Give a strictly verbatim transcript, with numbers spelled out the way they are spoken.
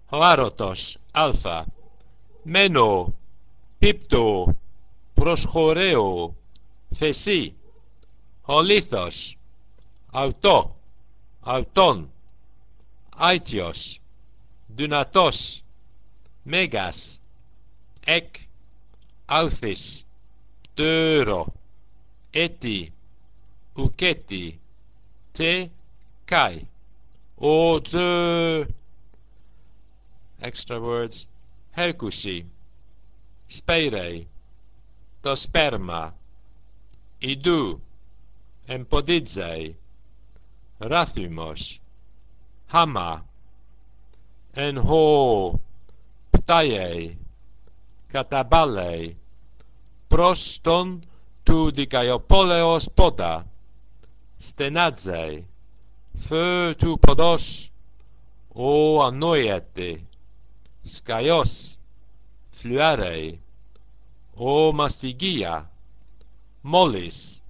Ο άρωτος α. Μένω, πίπτω, προσχωρέω, φεσί. Ο λίθος αυτό, αυτόν. Αίτιος, δυνατός, μέγας, εκ, άουθις, τέρο, έτι, ουκέτι, τε, καί. Ο τσε. Extra words. Herkusi, speirei, το σπέρμα, idou, empodidzei, ράθυμος, χάμα, εν χω, πτaiei, καταβάλei, προς τον του δικαιοπόλεως πότα, στενάτζei, φε του ποδός, ο ανόητη, σκαϊός, φλουάρei, ο μαστιγία, μόλις,